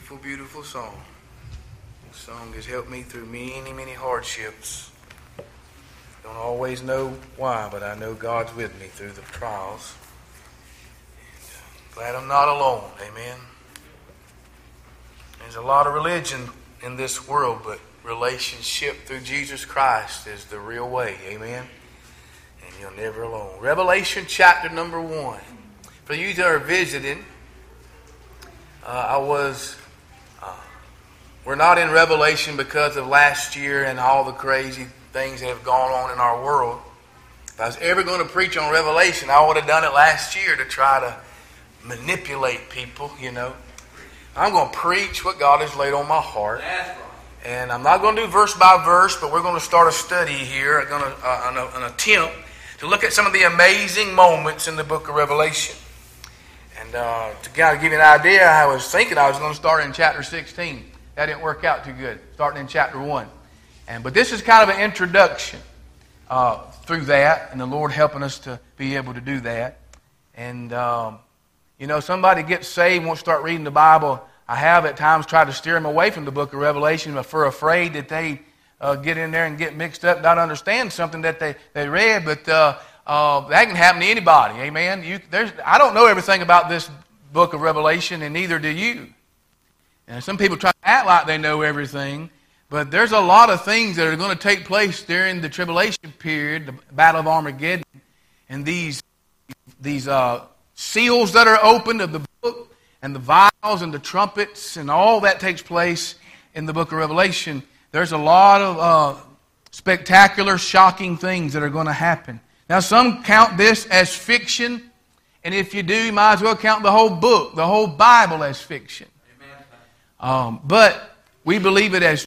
Beautiful, beautiful song. The song has helped me through many, many hardships. Don't always know why, but I know God's with me through the trials. And glad I'm not alone. Amen. There's a lot of religion in this world, but relationship through Jesus Christ is the real way. Amen. And you're never alone. Revelation chapter number 1. For you that are visiting, we're not in Revelation because of last year and all the crazy things that have gone on in our world. If I was ever going to preach on Revelation, I would have done it last year to try to manipulate people, you know. I'm going to preach what God has laid on my heart. And I'm not going to do verse by verse, but we're going to start a study here, an attempt to look at some of the amazing moments in the book of Revelation. And to kind of give you an idea, I was thinking I was going to start in chapter 16. That didn't work out too good, starting in chapter 1. But this is kind of an introduction through that, and the Lord helping us to be able to do that. And, somebody gets saved, won't start reading the Bible. I have at times tried to steer them away from the book of Revelation, but for afraid that they get in there and get mixed up, not understand something that they read. But that can happen to anybody, amen? I don't know everything about this book of Revelation, and neither do you. And some people try to act like they know everything, but there's a lot of things that are going to take place during the tribulation period, the Battle of Armageddon, and these seals that are opened of the book, and the vials and the trumpets, and all that takes place in the book of Revelation. There's a lot of spectacular, shocking things that are going to happen. Now, some count this as fiction, and if you do, you might as well count the whole book, the whole Bible as fiction. But we believe it as.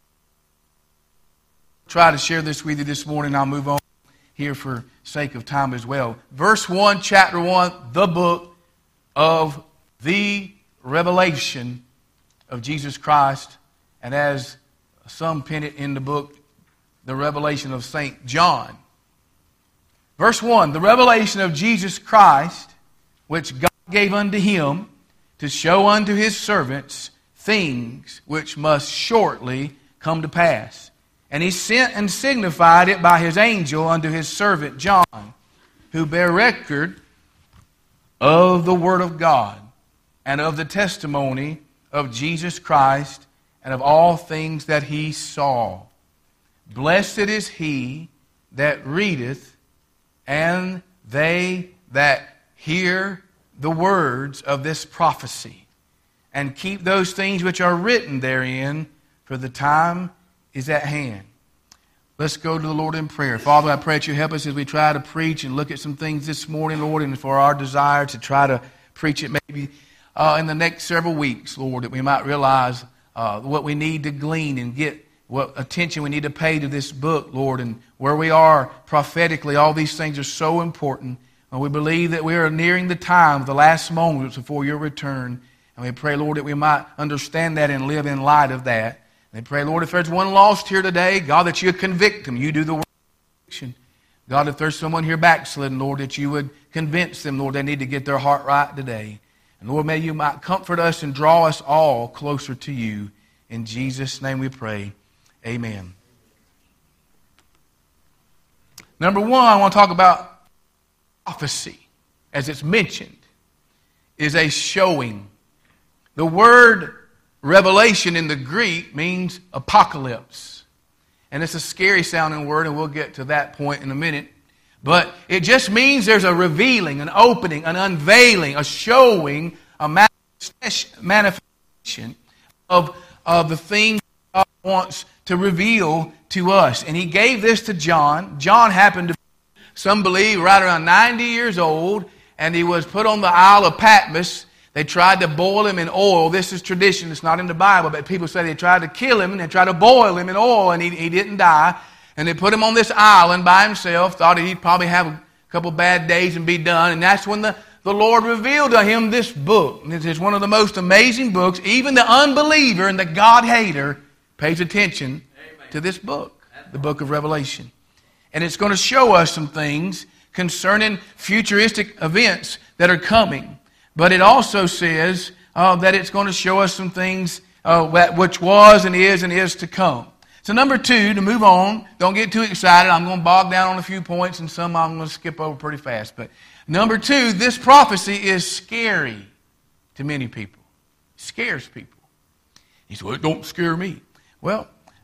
Try to share this with you this morning. I'll move on here for sake of time as well. Verse 1, chapter 1, the book of the revelation of Jesus Christ, and as some pen it in the book, the revelation of St. John. Verse 1, the revelation of Jesus Christ, which God gave unto him to show unto his servants things which must shortly come to pass. And he sent and signified it by his angel unto his servant John, who bare record of the word of God, and of the testimony of Jesus Christ, and of all things that he saw. Blessed is he that readeth, and they that hear the words of this prophecy, and keep those things which are written therein, for the time is at hand. Let's go to the Lord in prayer. Father, I pray that you help us as we try to preach and look at some things this morning, Lord, and for our desire to try to preach it maybe in the next several weeks, Lord, that we might realize what we need to glean and get what attention we need to pay to this book, Lord, and where we are prophetically. All these things are so important. And we believe that we are nearing the time, the last moments before your return. And we pray, Lord, that we might understand that and live in light of that. And we pray, Lord, if there's one lost here today, God, that you convict them. You do the work of conviction. God, if there's someone here backslidden, Lord, that you would convince them, Lord, they need to get their heart right today. And Lord, may you might comfort us and draw us all closer to you. In Jesus' name we pray. Amen. Number one, I want to talk about prophecy, as it's mentioned, is a showing. The word revelation in the Greek means apocalypse. And it's a scary sounding word, and we'll get to that point in a minute. But it just means there's a revealing, an opening, an unveiling, a showing, a manifestation of the thing God wants to reveal to us. And he gave this to John. John happened to be, some believe, right around 90 years old, and he was put on the Isle of Patmos. They tried to boil him in oil. This is tradition. It's not in the Bible, but people say they tried to kill him and they tried to boil him in oil, and he didn't die. And they put him on this island by himself, thought he'd probably have a couple bad days and be done. And that's when the Lord revealed to him this book. This is one of the most amazing books. Even the unbeliever and the God-hater pays attention to this book, the book of Revelation. And it's going to show us some things concerning futuristic events that are coming. But it also says that it's going to show us some things which was and is to come. So number 2, to move on, don't get too excited. I'm going to bog down on a few points and some I'm going to skip over pretty fast. But number 2, this prophecy is scary to many people. It scares people. He said, well, it don't scare me. Well,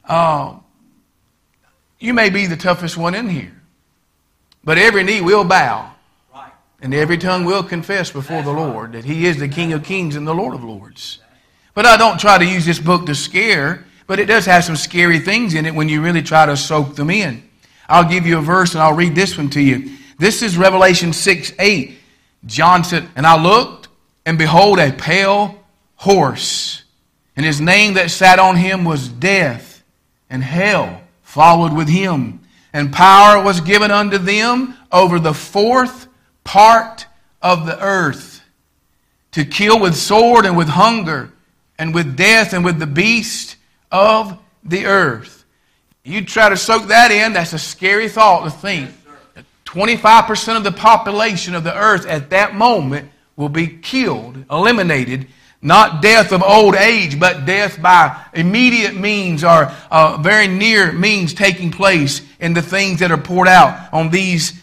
you may be the toughest one in here. But every knee will bow. Right. And every tongue will confess before the Lord that He is the King of Kings and the Lord of Lords. But I don't try to use this book to scare. But it does have some scary things in it when you really try to soak them in. I'll give you a verse and I'll read this one to you. This is Revelation 6:8. John said, and I looked, and behold, a pale horse. And his name that sat on him was Death, and hell followed with him. And power was given unto them over the 4th part of the earth, to kill with sword and with hunger and with death and with the beast of the earth. You try to soak that in, that's a scary thought to think. 25% of the population of the earth at that moment will be killed, eliminated. Not death of old age, but death by immediate means or very near means taking place in the things that are poured out on these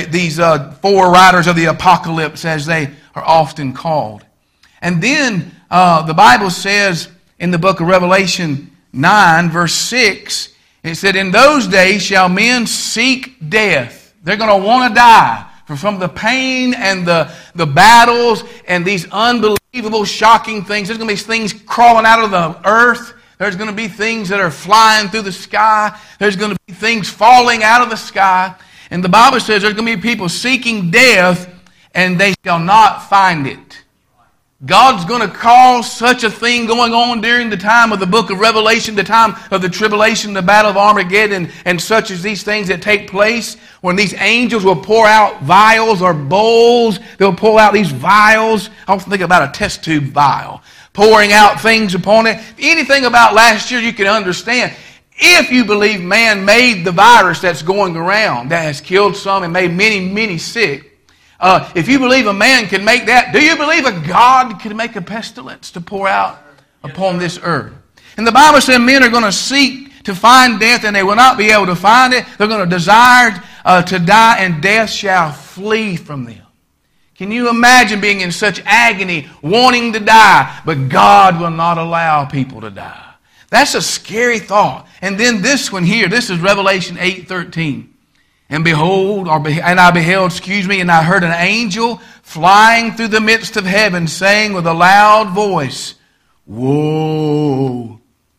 4 riders of the apocalypse, as they are often called. And then the Bible says in the book of Revelation 9, verse 6, it said, in those days shall men seek death. They're going to want to die from the pain and the battles and these unbelievable, shocking things. There's going to be things crawling out of the earth. There's going to be things that are flying through the sky. There's going to be things falling out of the sky. And the Bible says there's going to be people seeking death, and they shall not find it. God's going to cause such a thing going on during the time of the book of Revelation, the time of the tribulation, the battle of Armageddon, and such as these things that take place, when these angels will pour out vials or bowls. They'll pour out these vials. I often think about a test tube vial, pouring out things upon it. Anything about last year you can understand. If you believe man made the virus that's going around, that has killed some and made many, many sick, if you believe a man can make that, do you believe a God can make a pestilence to pour out upon this earth? And the Bible says men are going to seek to find death, and they will not be able to find it. They're going to desire to die, and death shall flee from them. Can you imagine being in such agony, wanting to die, but God will not allow people to die? That's a scary thought. And then this one here, this is Revelation 8:13. And behold, and I heard an angel flying through the midst of heaven, saying with a loud voice, Woe,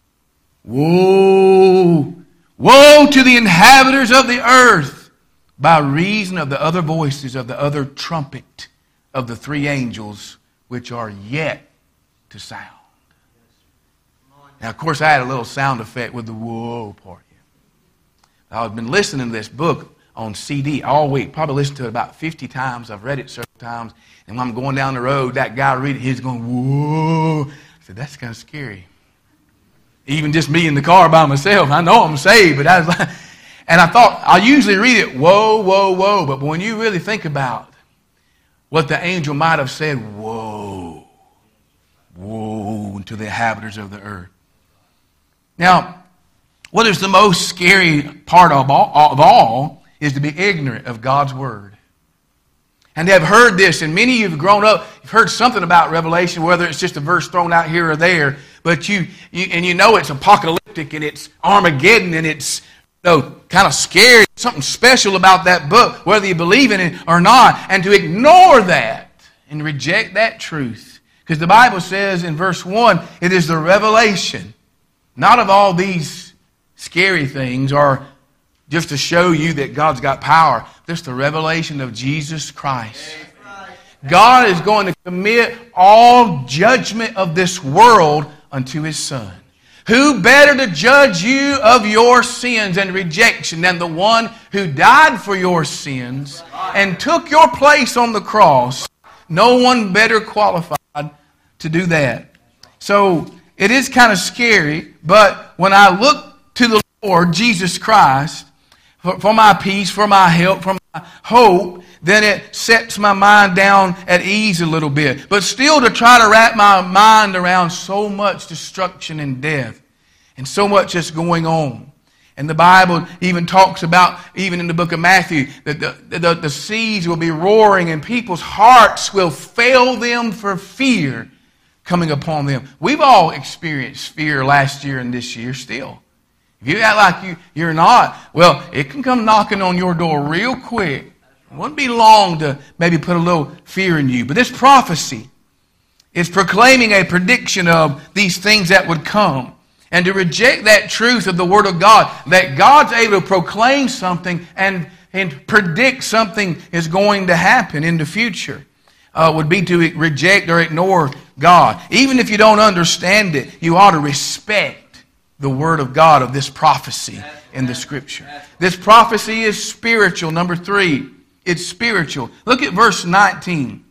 woe, woe to the inhabitants of the earth, by reason of the other voices of the other trumpet of the 3 angels, which are yet to sound. Now, of course, I had a little sound effect with the whoa part. I've been listening to this book on CD all week. Probably listened to it about 50 times. I've read it several times. And when I'm going down the road, that guy reading, he's going, whoa. I said, that's kind of scary. Even just me in the car by myself. I know I'm saved, but I was like, and I thought, I usually read it, whoa, whoa, whoa. But when you really think about what the angel might have said, whoa, woe to the inhabitants of the earth. Now, what is the most scary part of all is to be ignorant of God's Word. And to have heard this, and many of you have grown up, you've heard something about Revelation, whether it's just a verse thrown out here or there, but you know it's apocalyptic and it's Armageddon and it's kind of scary, something special about that book, whether you believe in it or not, and to ignore that and reject that truth. Because the Bible says in verse 1, it is the revelation, not of all these scary things or just to show you that God's got power. Just the revelation of Jesus Christ. God is going to commit all judgment of this world unto His Son. Who better to judge you of your sins and rejection than the one who died for your sins and took your place on the cross? No one better qualified to do that. So it is kind of scary, but when I look to the Lord Jesus Christ, for my peace, for my help, for my hope, then it sets my mind down at ease a little bit. But still to try to wrap my mind around so much destruction and death and so much that's going on. And the Bible even talks about, even in the book of Matthew, that the seas will be roaring and people's hearts will fail them for fear coming upon them. We've all experienced fear last year and this year still. If you act like you're not, well, it can come knocking on your door real quick. It wouldn't be long to maybe put a little fear in you. But this prophecy is proclaiming a prediction of these things that would come. And to reject that truth of the Word of God, that God's able to proclaim something and predict something is going to happen in the future, would be to reject or ignore God. Even if you don't understand it, you ought to respect the Word of God of this prophecy in the Scripture. This prophecy is spiritual. Number 3, it's spiritual. Look at verse 19.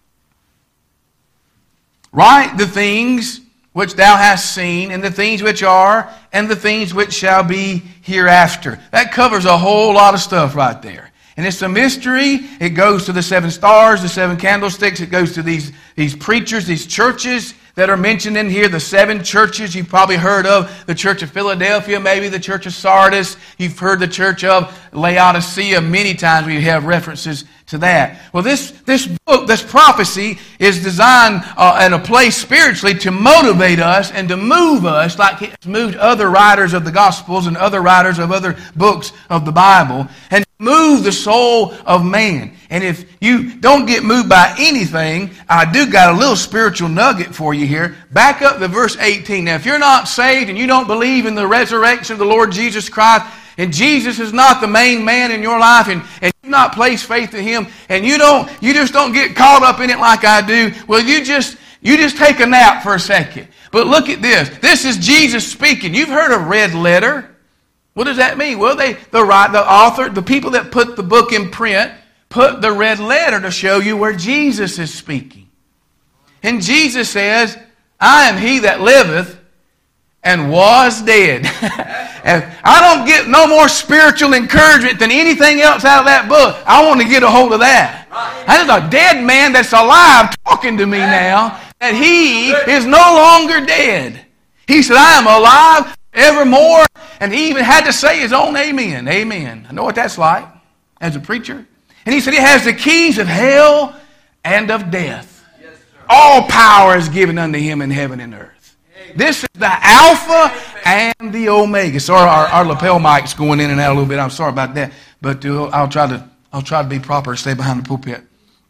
Write the things which thou hast seen, and the things which are, and the things which shall be hereafter. That covers a whole lot of stuff right there. And it's a mystery. It goes to the 7 stars, the 7 candlesticks. It goes to these preachers, these churches that are mentioned in here. The 7 churches you've probably heard of. The Church of Philadelphia, maybe the Church of Sardis. You've heard the Church of Laodicea. Many times we have references to that. Well, this book, this prophecy, is designed and a place spiritually to motivate us and to move us like it's moved other writers of the Gospels and other writers of other books of the Bible, and move the soul of man. And if you don't get moved by anything, I do got a little spiritual nugget for you here. Back up to verse 18. Now, if you're not saved and you don't believe in the resurrection of the Lord Jesus Christ, and Jesus is not the main man in your life, and you've not placed faith in Him, and you just don't get caught up in it like I do, well, you just take a nap for a second. But look at this. This is Jesus speaking. You've heard of red letter. What does that mean? Well, the author, the people that put the book in print, put the red letter to show you where Jesus is speaking. And Jesus says, I am He that liveth and was dead. And I don't get no more spiritual encouragement than anything else out of that book. I want to get a hold of that. There's a dead man that's alive talking to me now, that He is no longer dead. He said, I am alive evermore. And He even had to say His own amen. Amen. I know what that's like as a preacher. And He said He has the keys of hell and of death. Yes, all power is given unto Him in heaven and earth. This is the Alpha and the Omega. Sorry, our lapel mic's going in and out a little bit. I'm sorry about that. But I'll try to be proper and stay behind the pulpit.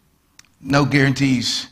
No guarantees.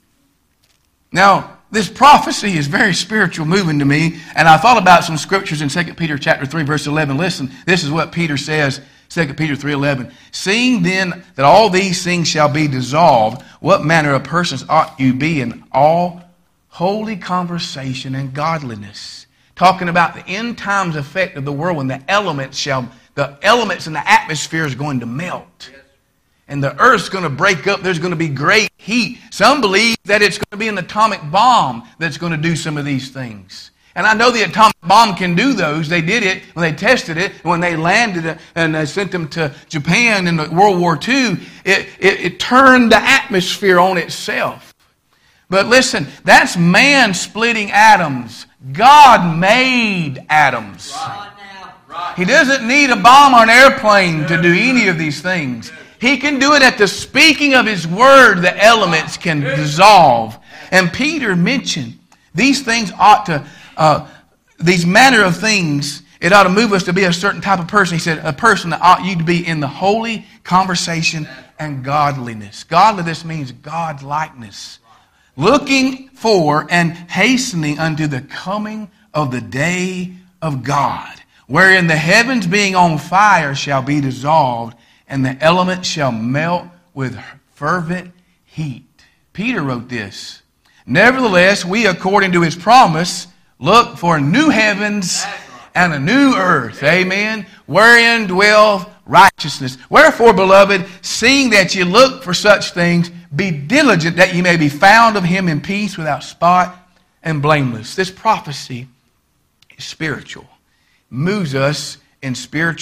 Now, this prophecy is very spiritual moving to me. And I thought about some scriptures in 2 Peter chapter 3, verse 11. Listen, this is what Peter says, 2 Peter 3:11. Seeing then that all these things shall be dissolved, what manner of persons ought you be in all holy conversation and godliness? Talking about the end times effect of the world when the elements in the atmosphere is going to melt. And the earth's going to break up. There's going to be great heat. Some believe that it's going to be an atomic bomb that's going to do some of these things. And I know the atomic bomb can do those. They did it when they tested it. When they landed it and they sent them to Japan in World War II, it turned the atmosphere on itself. But listen, that's man splitting atoms. God made atoms. He doesn't need a bomb or an airplane to do any of these things. He can do it at the speaking of His word. The elements can dissolve. And Peter mentioned these things ought to, these manner of things, it ought to move us to be a certain type of person. He said, a person that ought you to be in the holy conversation and godliness. Godliness means God-likeness. Looking for and hastening unto the coming of the day of God, wherein the heavens being on fire shall be dissolved, and the elements shall melt with fervent heat. Peter wrote this. Nevertheless, we, according to His promise, look for new heavens and a new earth. Amen. Wherein dwelleth righteousness. Wherefore, beloved, seeing that ye look for such things, be diligent that ye may be found of Him in peace, without spot and blameless. This prophecy is spiritual. Moves us in spiritual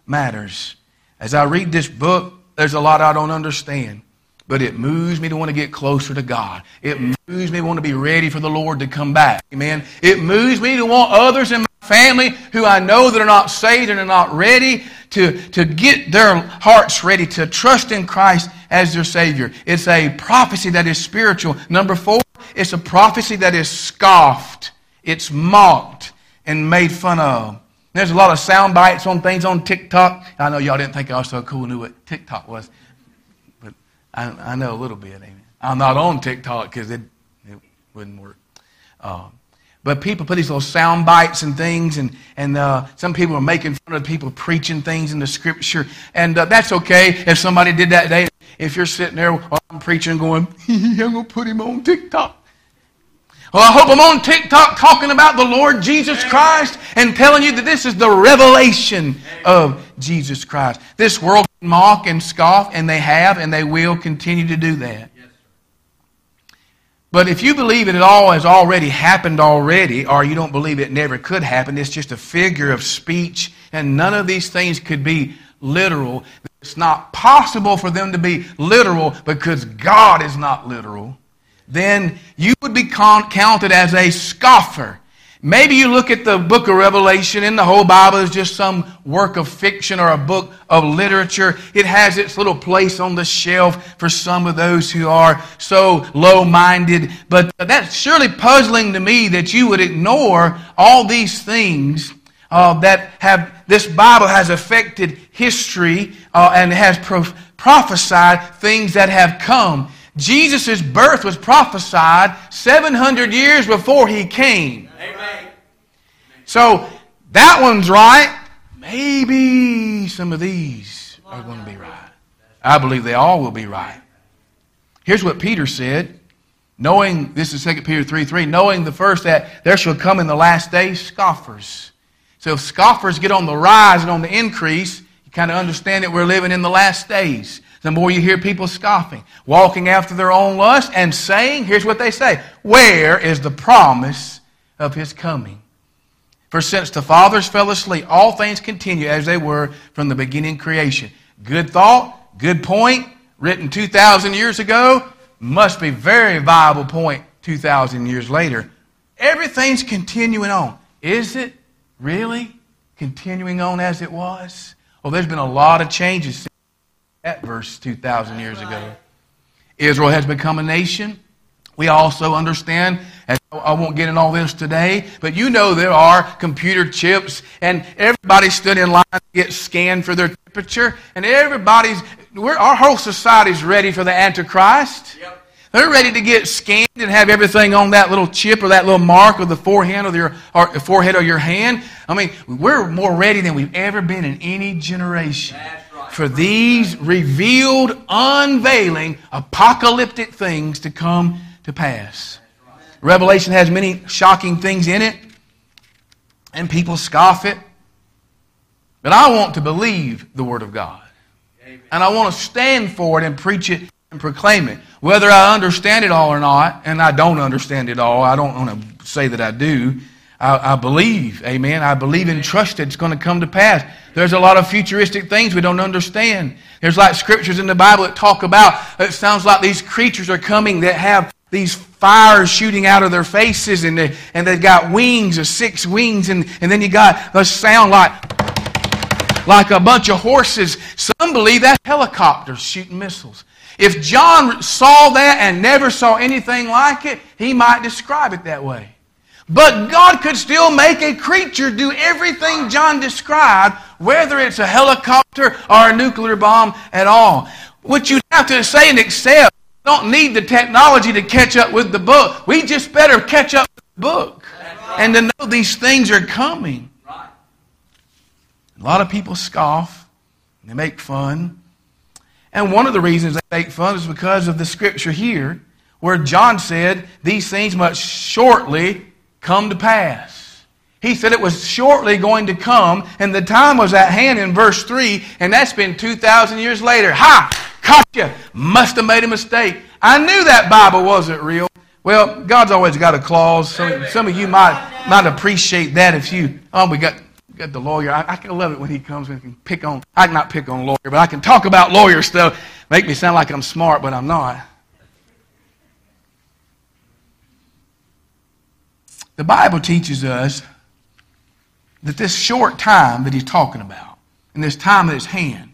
matters. As I read this book, there's a lot I don't understand. But it moves me to want to get closer to God. It moves me to want to be ready for the Lord to come back. Amen. It moves me to want others in my family who I know that are not saved and are not ready to get their hearts ready to trust in Christ as their Savior. It's a prophecy that is spiritual. Number 4, it's a prophecy that is scoffed. It's mocked and made fun of. There's a lot of sound bites on things on TikTok. I know y'all didn't think I was so cool and knew what TikTok was. But I know a little bit. Amen. I'm not on TikTok because it wouldn't work. But people put these little sound bites and things, and some people are making fun of people preaching things in the Scripture. And that's okay if somebody did that today. If you're sitting there while I'm preaching going, I'm going to put him on TikTok. Well, I hope I'm on TikTok talking about the Lord Jesus Christ and telling you that this is the revelation of Jesus Christ. This world can mock and scoff, and they have, and they will continue to do that. But if you believe it all has already happened already, or you don't believe it never could happen, it's just a figure of speech, and none of these things could be literal. It's not possible for them to be literal because God is not literal. Then you would be counted as a scoffer. Maybe you look at the book of Revelation and the whole Bible is just some work of fiction or a book of literature. It has its little place on the shelf for some of those who are so low-minded. But that's surely puzzling to me that you would ignore all these things that have, this Bible has affected history and has prophesied things that have come. Jesus' birth was prophesied 700 years before He came. Amen. So that one's right. Maybe some of these are going to be right. I believe they all will be right. Here's what Peter said. Knowing, this is 2 Peter 3:3, knowing the first that there shall come in the last days scoffers. So if scoffers get on the rise and on the increase, you kind of understand that we're living in the last days. The more you hear people scoffing, walking after their own lust, and saying, here's what they say, where is the promise of His coming? For since the fathers fell asleep, all things continue as they were from the beginning of creation. Good thought, good point, written 2,000 years ago, must be very viable point 2,000 years later. Everything's continuing on. Is it really continuing on as it was? Well, there's been a lot of changes since that verse 2,000 years ago. Israel has become a nation. We also understand, and I won't get in all this today, but you know there are computer chips, and everybody stood in line to get scanned for their temperature, and our whole society's ready for the Antichrist. Yep. They're ready to get scanned and have everything on that little chip or that little mark of the forehead or forehead of your hand. I mean, we're more ready than we've ever been in any generation. For these revealed, unveiling, apocalyptic things to come to pass. Revelation has many shocking things in it, and people scoff it. But I want to believe the Word of God. And I want to stand for it and preach it and proclaim it. Whether I understand it all or not, and I don't understand it all, I don't want to say that I do. I believe, amen. I believe and trust it's going to come to pass. There's a lot of futuristic things we don't understand. There's like scriptures in the Bible that talk about, it sounds like these creatures are coming that have these fires shooting out of their faces, and they've got wings, or 6 wings, and then you got the sound like a bunch of horses. Some believe that's helicopters shooting missiles. If John saw that and never saw anything like it, he might describe it that way. But God could still make a creature do everything John described, whether it's a helicopter or a nuclear bomb at all. What you have to say and accept, we don't need the technology to catch up with the book. We just better catch up with the book and to know these things are coming. A lot of people scoff, and they make fun. And one of the reasons they make fun is because of the scripture here, where John said these things must shortly come to pass. He said it was shortly going to come, and the time was at hand in verse 3, and that's been 2,000 years later. Ha! Caught you! Must have made a mistake. I knew that Bible wasn't real. Well, God's always got a clause. Some of you might appreciate that if you... Oh, we got got the lawyer. I can love it when he comes and can pick on. I can not pick on lawyer, but I can talk about lawyer stuff. Make me sound like I'm smart, but I'm not. The Bible teaches us that this short time that he's talking about, and this time at his hand,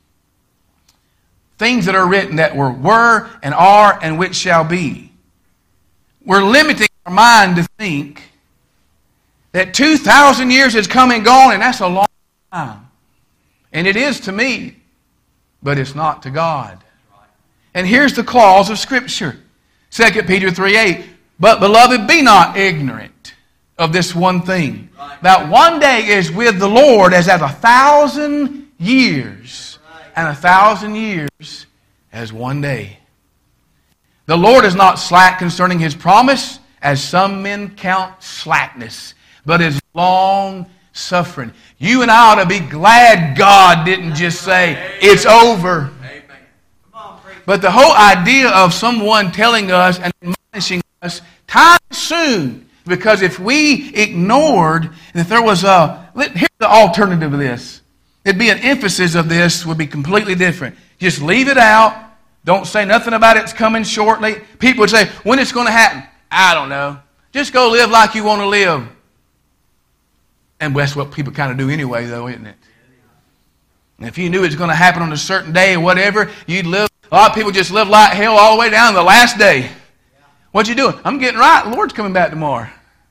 things that are written that were and are and which shall be, we're limiting our mind to think that 2,000 years has come and gone, and that's a long time. And it is to me, but it's not to God. And here's the clause of Scripture. 2 Peter 3:8. But, beloved, be not ignorant of this one thing, that one day is with the Lord as 1,000 years, and 1,000 years as one day. The Lord is not slack concerning His promise, as some men count slackness, but is long suffering. You and I ought to be glad God didn't just say, it's over. But the whole idea of someone telling us and admonishing us, time soon, because if we ignored, and if there was here's the alternative of this. It'd be an emphasis of this would be completely different. Just leave it out. Don't say nothing about it's coming shortly. People would say, when it's going to happen? I don't know. Just go live like you want to live. And that's what people kind of do anyway, though, isn't it? And if you knew it was going to happen on a certain day or whatever, you'd live. A lot of people just live like hell all the way down to the last day. What you doing? I'm getting right. The Lord's coming back tomorrow.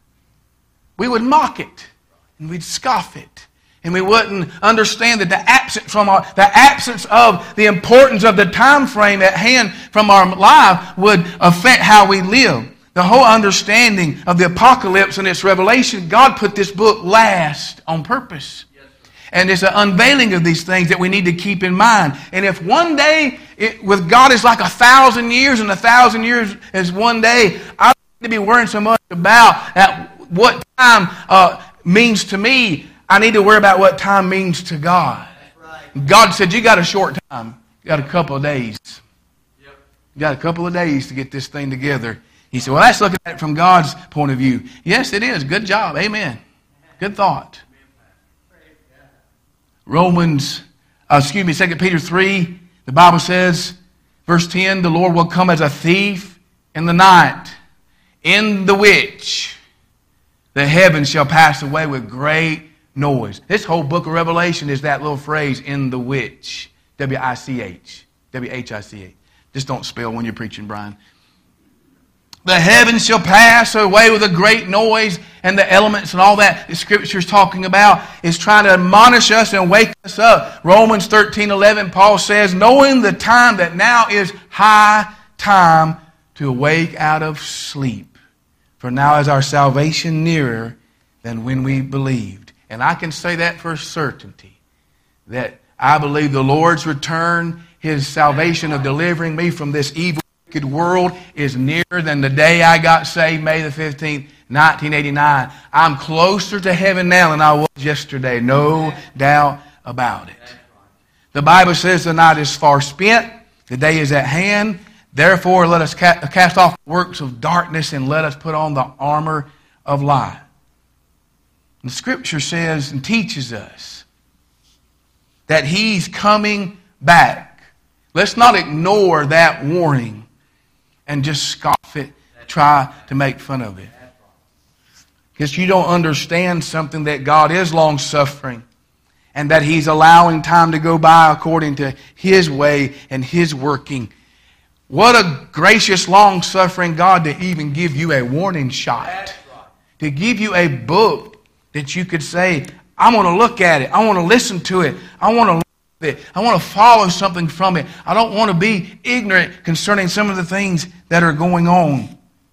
We would mock it, and we'd scoff it, and we wouldn't understand that the absence of the importance of the time frame at hand from our life would affect how we live. The whole understanding of the apocalypse and its revelation, God put this book last on purpose. And it's an unveiling of these things that we need to keep in mind. And if one day with God is like 1,000 years and 1,000 years is one day, I don't need to be worrying so much about what time means to me. I need to worry about what time means to God. Right. God said, you got a short time. You got a couple of days. Yep. You got a couple of days to get this thing together. He said, well, that's looking at it from God's point of view. Yes, it is. Good job. Amen. Good thought. 2 Peter 3, the Bible says, verse 10, the Lord will come as a thief in the night, in the which the heavens shall pass away with great noise. This whole book of Revelation is that little phrase, in the which. W-I-C-H. W-H-I-C-H. Just don't spell when you're preaching, Brian. The heavens shall pass away with a great noise, and the elements and all that the Scripture is talking about is trying to admonish us and wake us up. Romans 13:11, Paul says, knowing the time that now is high time to awake out of sleep. For now is our salvation nearer than when we believed. And I can say that for certainty, that I believe the Lord's return, His salvation of delivering me from this evil, wicked world is nearer than the day I got saved, May the 15th, 1989. I'm closer to heaven now than I was yesterday. No doubt about it. The Bible says the night is far spent. The day is at hand. Therefore, let us cast off the works of darkness and let us put on the armor of light. The Scripture says and teaches us that He's coming back. Let's not ignore that warning and just scoff it, try to make fun of it. Because you don't understand something, that God is long-suffering and that He's allowing time to go by according to His way and His working. What a gracious, long-suffering God to even give you a warning shot. To give you a book that you could say, I want to look at it. I want to listen to it. I want to learn it. I want to follow something from it. I don't want to be ignorant concerning some of the things that are going on.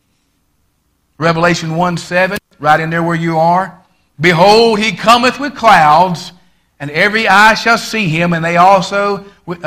Revelation 1:7, right in there where you are. Behold, He cometh with clouds, and every eye shall see Him, and they also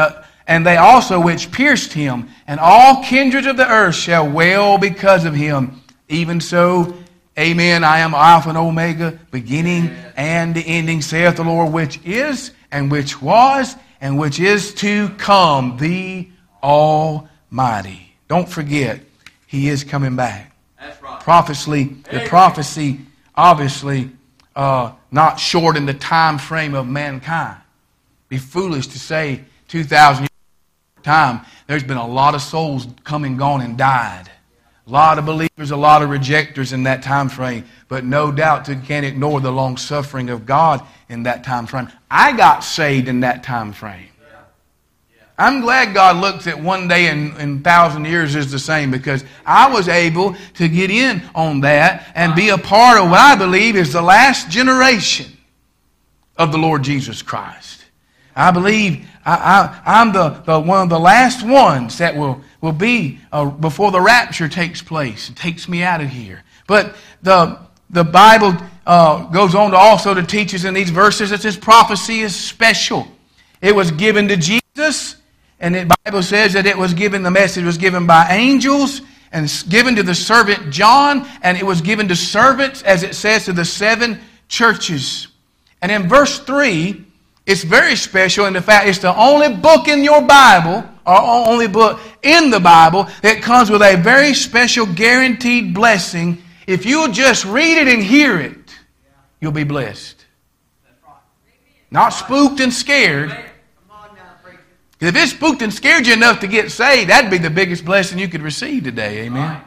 which pierced Him, and all kindreds of the earth shall wail because of Him. Even so, amen, I am Alpha and Omega, beginning and the ending, saith the Lord, which is, and which was, and which is to come, the Almighty. Don't forget, He is coming back. That's right. The prophecy obviously not shorten the time frame of mankind. Be foolish to say 2,000 years time. There's been a lot of souls come and gone and died. A lot of believers, a lot of rejectors in that time frame. But no doubt you can't ignore the long suffering of God in that time frame. I got saved in that time frame. I'm glad God looks at one day and 1,000 years is the same, because I was able to get in on that and be a part of what I believe is the last generation of the Lord Jesus Christ. I believe I'm the one of the last ones that will be before the rapture takes place. It takes me out of here. But the Bible goes on to also to teach us in these verses that this prophecy is special. It was given to Jesus. And the Bible says that the message was given by angels and given to the servant John, and it was given to servants, as it says, to the 7 churches. And in verse 3, it's very special in the fact it's the only book in your Bible, or only book in the Bible, that comes with a very special guaranteed blessing. If you'll just read it and hear it, you'll be blessed. Not spooked and scared. If it spooked and scared you enough to get saved, that'd be the biggest blessing you could receive today. Amen.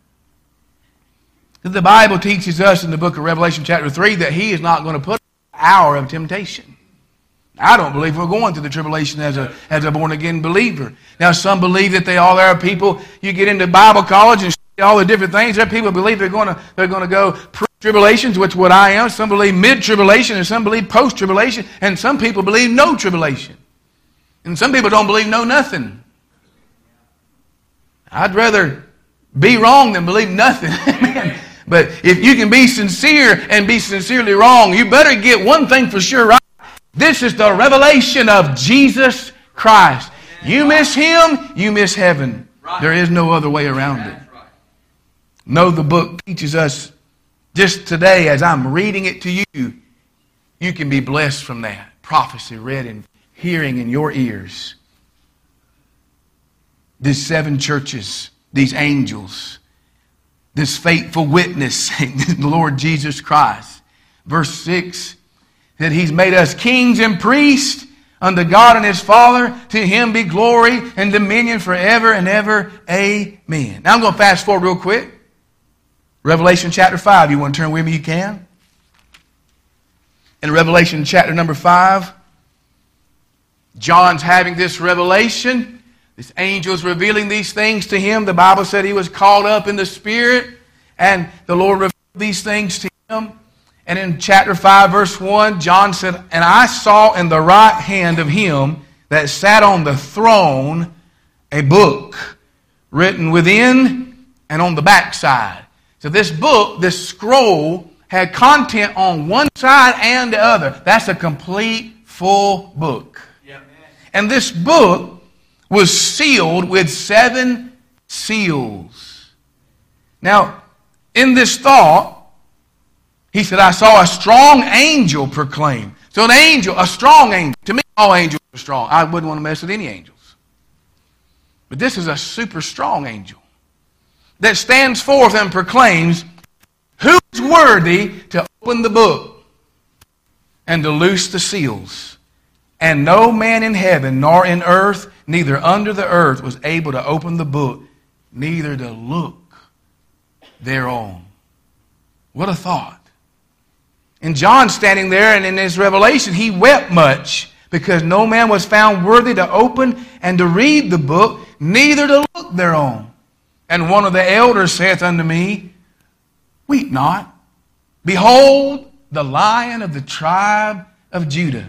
The Bible teaches us in the book of Revelation chapter 3 that He is not going to put an hour of temptation. I don't believe we're going through the tribulation as a born-again believer. Now, some believe that there are people, you get into Bible college and see all the different things. There are people who believe they're going to go pre-tribulations, which is what I am. Some believe mid-tribulation, and some believe post-tribulation, and some people believe no tribulation. And some people don't believe no nothing. I'd rather be wrong than believe nothing. But if you can be sincere and be sincerely wrong, you better get one thing for sure right. This is the revelation of Jesus Christ. You miss Him, you miss heaven. There is no other way around it. No, the book teaches us just today as I'm reading it to you, you can be blessed from that. Prophecy read and hearing in your ears. These 7 churches, these angels, this faithful witness, the Lord Jesus Christ. Verse 6, that He's made us kings and priests unto God and His Father. To Him be glory and dominion forever and ever. Amen. Now I'm going to fast forward real quick. Revelation chapter 5. You want to turn with me? You can. In Revelation chapter number 5, John's having this revelation. This angel's revealing these things to him. The Bible said he was caught up in the Spirit, and the Lord revealed these things to him. And in chapter 5, verse 1, John said, "And I saw in the right hand of him that sat on the throne a book written within and on the backside." So this book, this scroll, had content on one side and the other. That's a complete, full book. And this book was sealed with 7 seals. Now, in this thought, he said, I saw a strong angel proclaim. So an angel, a strong angel. To me, all angels are strong. I wouldn't want to mess with any angels. But this is a super strong angel that stands forth and proclaims, who is worthy to open the book and to loose the seals? And no man in heaven, nor in earth, neither under the earth, was able to open the book, neither to look thereon. What a thought. And John standing there, and in his revelation, he wept much, because no man was found worthy to open and to read the book, neither to look thereon. And one of the elders saith unto me, Weep not. Behold, the Lion of the tribe of Judah.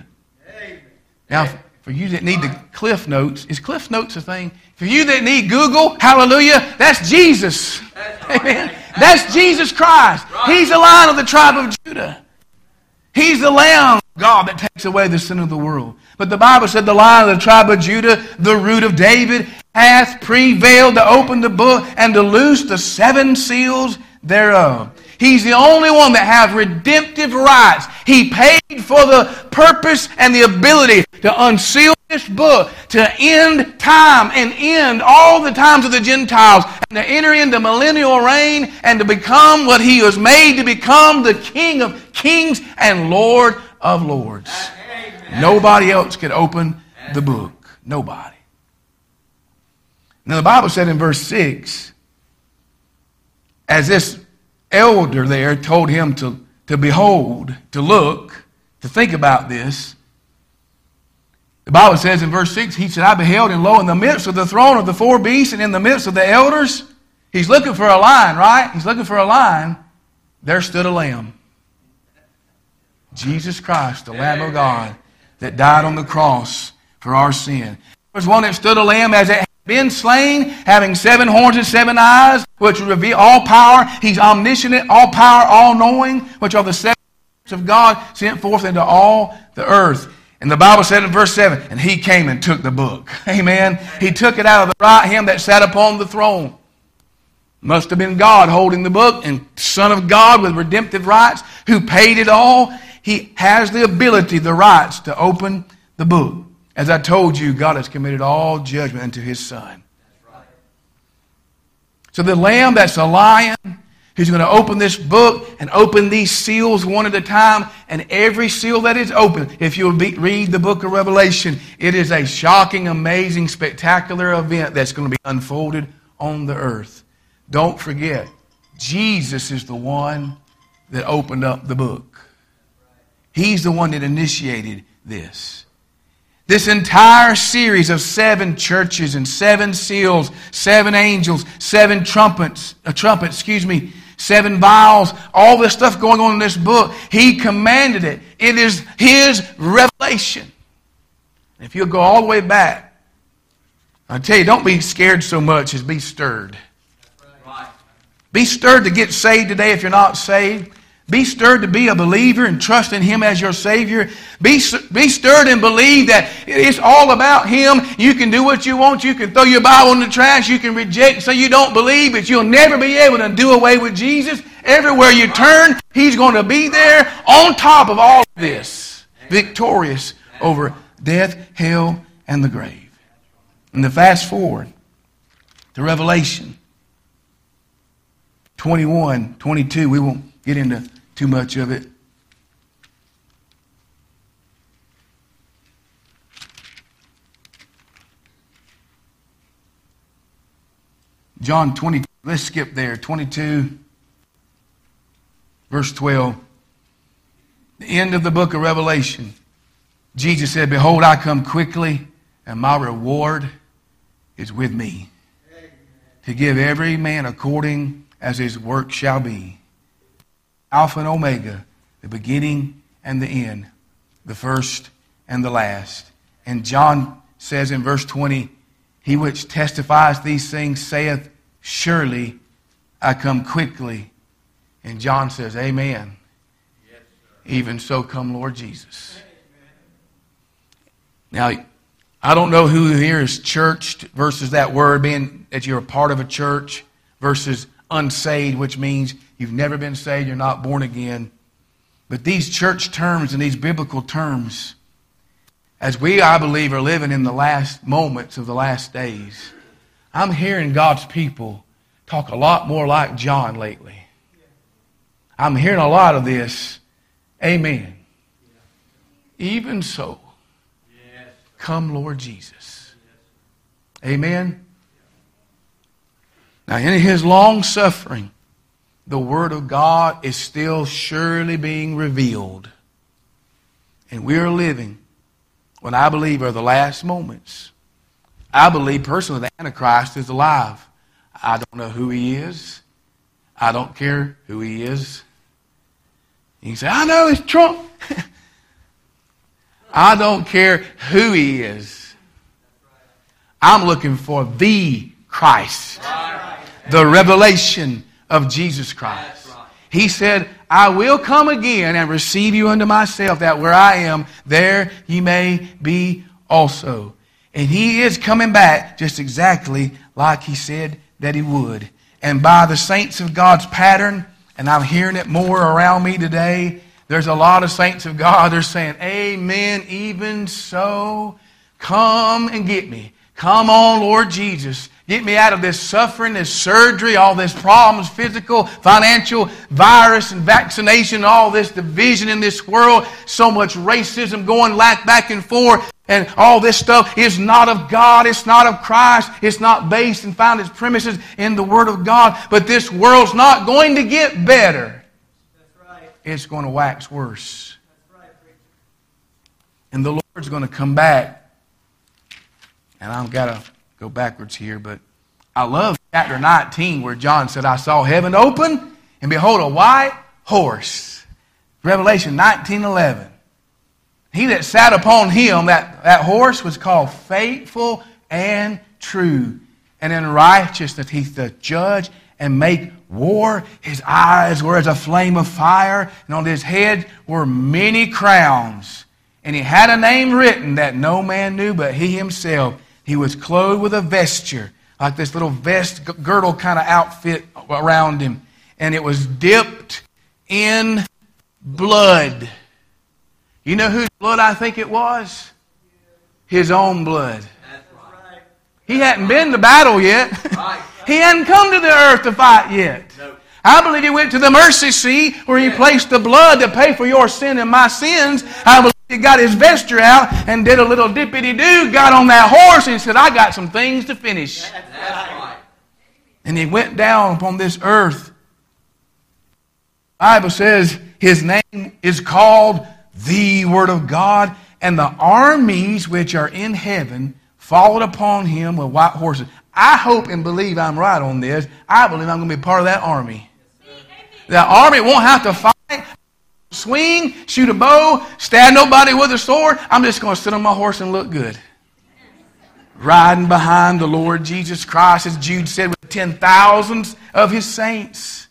Now, for you that need the Cliff Notes, is Cliff Notes a thing? For you that need Google, hallelujah, that's Jesus. Amen. That's Jesus Christ. He's the Lion of the tribe of Judah. He's the Lamb of God that takes away the sin of the world. But the Bible said the Lion of the tribe of Judah, the root of David, hath prevailed to open the book and to loose the 7 seals thereof. He's the only one that has redemptive rights. He paid for the purpose and the ability to unseal it this book to end time and end all the times of the Gentiles and to enter into millennial reign and to become what he was made to become, the King of kings and Lord of lords. Amen. Nobody else could open the book. Nobody. Now the Bible said in verse 6, as this elder there told him to behold, to look, to think about this, the Bible says in verse 6, he said, I beheld, and lo, in the midst of the throne of the four beasts and in the midst of the elders, he's looking for a line, right? He's looking for a line. There stood a lamb. Jesus Christ, the Lamb of God, that died on the cross for our sin. There was one that stood a lamb as it had been slain, having 7 horns and 7 eyes, which reveal all power. He's omniscient, all power, all knowing, which are the 7 of God sent forth into all the earth. And the Bible said in verse 7, and he came and took the book. Amen. He took it out of the right hand that sat upon the throne. Must have been God holding the book, and Son of God with redemptive rights, who paid it all. He has the ability, the rights to open the book. As I told you, God has committed all judgment unto his Son. So the Lamb that's a lion, who's going to open this book and open these seals one at a time. And every seal that is open, if you'll read the book of Revelation, it is a shocking, amazing, spectacular event that's going to be unfolded on the earth. Don't forget, Jesus is the one that opened up the book. He's the one that initiated this. This entire series of 7 churches and 7 seals, 7 angels, 7 trumpets, 7 vials, all this stuff going on in this book. He commanded it. It is his revelation. If you'll go all the way back, I tell you, don't be scared so much as be stirred. Be stirred to get saved today if you're not saved. Be stirred to be a believer and trust in him as your Savior. Be stirred and believe that it's all about him. You can do what you want. You can throw your Bible in the trash. You can reject so you don't believe, but you'll never be able to do away with Jesus. Everywhere you turn, he's going to be there on top of all of this, victorious over death, hell, and the grave. And to fast forward to Revelation 21, 22, we won't get into too much of it. John 20, let's skip there. 22, verse 12. The end of the book of Revelation. Jesus said, behold, I come quickly, and my reward is with me, to give every man according as his work shall be. Alpha and Omega, the beginning and the end, the first and the last. And John says in verse 20, he which testifies these things saith, surely I come quickly. And John says, amen. Yes, even so come Lord Jesus. Now, I don't know who here is churched versus that word being that you're a part of a church versus unsaved, which means you've never been saved, you're not born again. But these church terms and these biblical terms, as we, I believe, are living in the last moments of the last days, I'm hearing God's people talk a lot more like John lately. I'm hearing a lot of this. Amen. Even so, come Lord Jesus. Amen. Now, in his long suffering, the Word of God is still surely being revealed. And we are living what I believe are the last moments. I believe personally the Antichrist is alive. I don't know who he is. I don't care who he is. You can say, I know it's Trump. I don't care who he is. I'm looking for the Christ. The revelation of Jesus Christ. He said, I will come again and receive you unto myself, that where I am, there ye may be also. And he is coming back just exactly like he said that he would. And by the saints of God's pattern, and I'm hearing it more around me today, there's a lot of saints of God, they're saying, amen, even so, Come and get me. Come on, Lord Jesus. Get me out of this suffering, this surgery, all this problems, physical, financial, virus and vaccination, all this division in this world, so much racism going back and forth, and all this stuff is not of God, it's not of Christ, it's not based and found its premises in the Word of God. But this world's not going to get better. That's right. It's going to wax worse. That's right, preacher. And the Lord's going to come back. And I've got to go backwards here, but I love chapter 19 where John said, I saw heaven open, and behold, a white horse. Revelation 19:11. He that sat upon him, that horse, was called Faithful and True. And in righteousness he doth judge and make war. His eyes were as a flame of fire, and on his head were many crowns. And he had a name written that no man knew but he himself. He was clothed with a vesture, like this little vest, girdle kind of outfit around him. And it was dipped in blood. You know whose blood I think it was? His own blood. He hadn't been to battle yet. He hadn't come to the earth to fight yet. I believe he went to the mercy seat where he placed the blood to pay for your sin and my sins. I believe he got his vesture out and did a little dippity-doo, got on that horse, and he said, I got some things to finish. That's right. And he went down upon this earth. The Bible says his name is called the Word of God, and the armies which are in heaven followed upon him with white horses. I hope and believe I'm right on this. I believe I'm going to be part of that army. The army won't have to fight, swing, shoot a bow, stab nobody with a sword. I'm just going to sit on my horse and look good. Riding behind the Lord Jesus Christ, as Jude said, with 10,000s of his saints.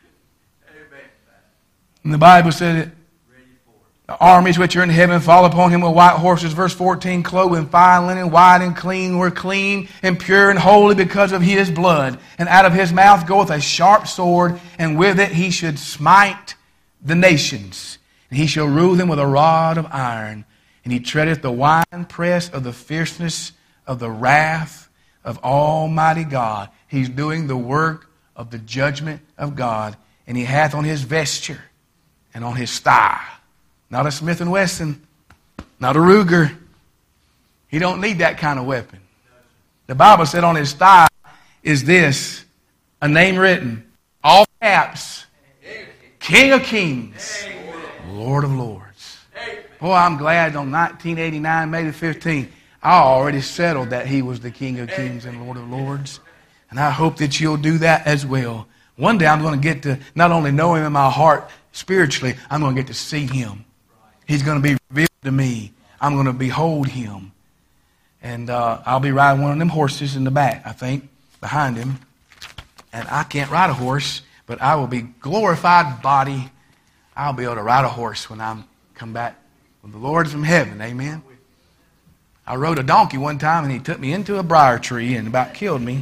And the Bible said it. The armies which are in heaven fall upon him with white horses. Verse 14, clothed in fine linen, white and clean, were clean and pure and holy because of his blood. And out of his mouth goeth a sharp sword, and with it he should smite the nations. And he shall rule them with a rod of iron. And he treadeth the winepress of the fierceness of the wrath of Almighty God. He's doing the work of the judgment of God. And he hath on his vesture and on his thigh. Not a Smith & Wesson, not a Ruger. He don't need that kind of weapon. The Bible said on his thigh is this, a name written, all caps, King of Kings, Lord of Lords. Boy, I'm glad on 1989, May the 15th, I already settled that he was the King of Kings and Lord of Lords. And I hope that you'll do that as well. One day I'm going to get to not only know him in my heart spiritually, I'm going to get to see him. He's going to be revealed to me. I'm going to behold him. And I'll be riding one of them horses in the back, I think, behind him. And I can't ride a horse, but I will be glorified body. I'll be able to ride a horse when I come back with the Lord from heaven. Amen. I rode a donkey one time, and he took me into a briar tree and about killed me.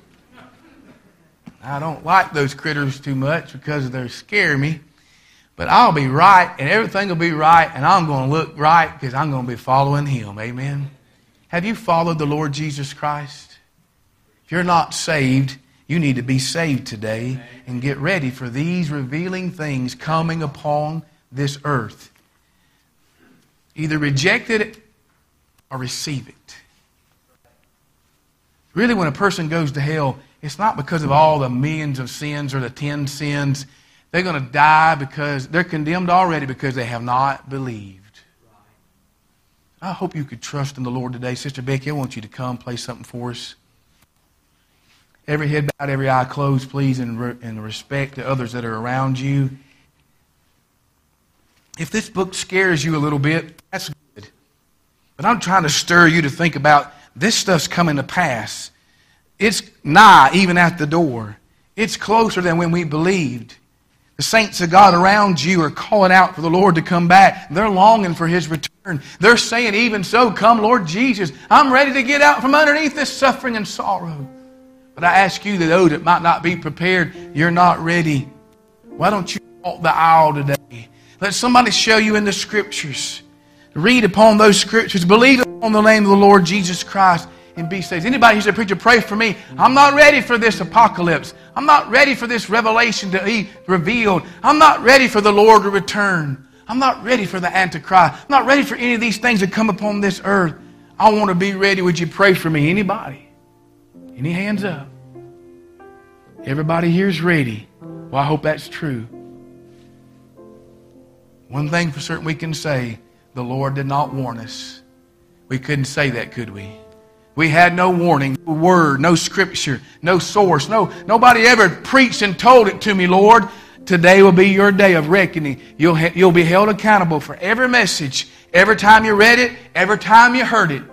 I don't like those critters too much because they scare me. But I'll be right, and everything will be right, and I'm going to look right because I'm going to be following him. Amen. Have you followed the Lord Jesus Christ? If you're not saved, you need to be saved today and get ready for these revealing things coming upon this earth. Either reject it or receive it. Really, when a person goes to hell, it's not because of all the millions of sins or the 10 sins. They're going to die because they're condemned already because they have not believed. I hope you could trust in the Lord today. Sister Becky, I want you to come play something for us. Every head bowed, every eye closed, please, in respect to others that are around you. If this book scares you a little bit, that's good. But I'm trying to stir you to think about this stuff's coming to pass. It's nigh, even at the door. It's closer than when we believed. The saints of God around you are calling out for the Lord to come back. They're longing for his return. They're saying, even so, come Lord Jesus. I'm ready to get out from underneath this suffering and sorrow. But I ask you, those that might not be prepared, you're not ready. Why don't you walk the aisle today? Let somebody show you in the Scriptures. Read upon those Scriptures. Believe on the name of the Lord Jesus Christ and be saved. Anybody who said, preacher, pray for me. I'm not ready for this apocalypse. I'm not ready for this revelation to be revealed. I'm not ready for the Lord to return. I'm not ready for the Antichrist. I'm not ready for any of these things that come upon this earth. I want to be ready. Would you pray for me? Anybody? Any hands up? Everybody here is ready. Well, I hope that's true. One thing for certain we can say, the Lord did not warn us. We couldn't say that, could we? We had no warning, no word, no scripture, no source. Nobody ever preached and told it to me, Lord. Today will be your day of reckoning. You'll be held accountable for every message, every time you read it, every time you heard it.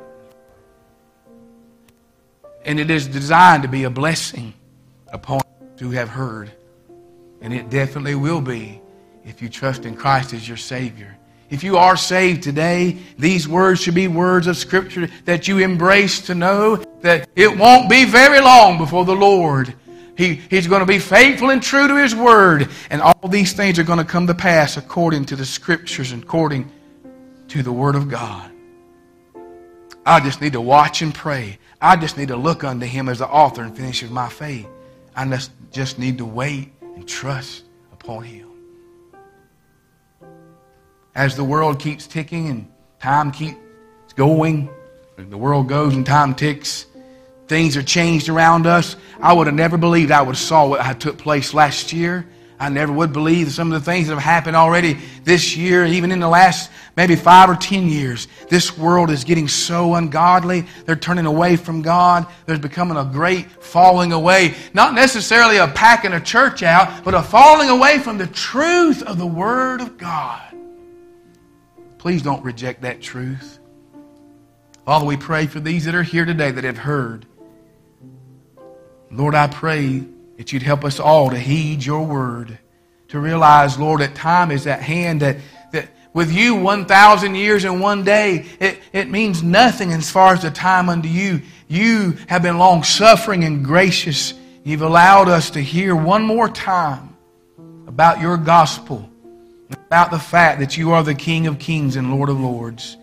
And it is designed to be a blessing upon those who have heard. And it definitely will be if you trust in Christ as your Savior. If you are saved today, these words should be words of Scripture that you embrace to know that it won't be very long before the Lord. He's going to be faithful and true to His Word. And all these things are going to come to pass according to the Scriptures and according to the Word of God. I just need to watch and pray. I just need to look unto Him as the author and finisher of my faith. I just need to wait and trust upon Him. As the world keeps ticking and time keeps going, the world goes and time ticks, things are changed around us. I would have never believed I would have saw what had took place last year. I never would believe some of the things that have happened already this year, even in the last maybe 5 or 10 years. This world is getting so ungodly. They're turning away from God. There's becoming a great falling away. Not necessarily a packing a church out, but a falling away from the truth of the Word of God. Please don't reject that truth. Father, we pray for these that are here today that have heard. Lord, I pray that you'd help us all to heed your word, to realize, Lord, that time is at hand, that with you 1,000 years and one day, it means nothing as far as the time unto you. You have been long-suffering and gracious. You've allowed us to hear one more time about your gospel, about the fact that you are the King of kings and Lord of lords.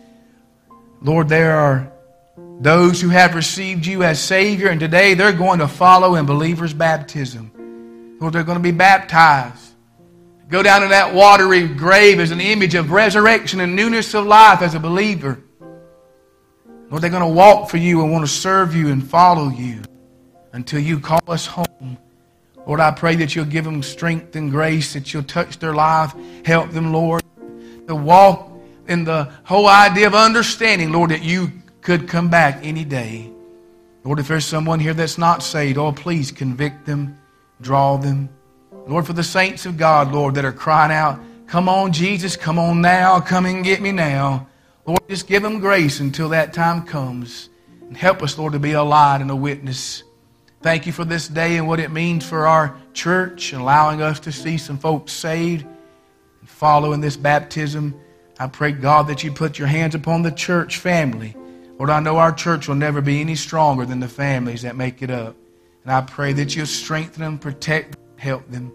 Lord, there are those who have received you as Savior, and today they're going to follow in believer's baptism. Lord, they're going to be baptized. Go down to that watery grave as an image of resurrection and newness of life as a believer. Lord, they're going to walk for you and want to serve you and follow you until you call us home. Lord, I pray that you'll give them strength and grace, that you'll touch their life, help them, Lord, to walk in the whole idea of understanding, Lord, that you could come back any day. Lord, if there's someone here that's not saved, oh, please convict them, draw them. Lord, for the saints of God, Lord, that are crying out, come on, Jesus, come on now, come and get me now. Lord, just give them grace until that time comes. And help us, Lord, to be a light and a witness. Thank you for this day and what it means for our church and allowing us to see some folks saved and follow in this baptism. I pray, God, that you put your hands upon the church family. Lord, I know our church will never be any stronger than the families that make it up. And I pray that you'll strengthen them, protect them, help them.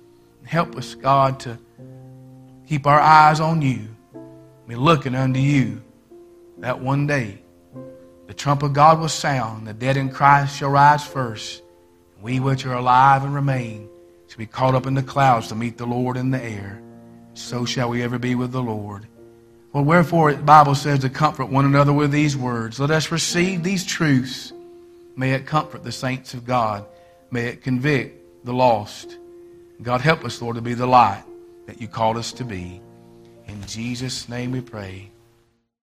Help us, God, to keep our eyes on you. Be looking unto you that one day the trump of God will sound, the dead in Christ shall rise first. We which are alive and remain shall be caught up in the clouds to meet the Lord in the air. So shall we ever be with the Lord. Well, wherefore the Bible says to comfort one another with these words. Let us receive these truths. May it comfort the saints of God. May it convict the lost. God, help us, Lord, to be the light that you called us to be. In Jesus' name we pray.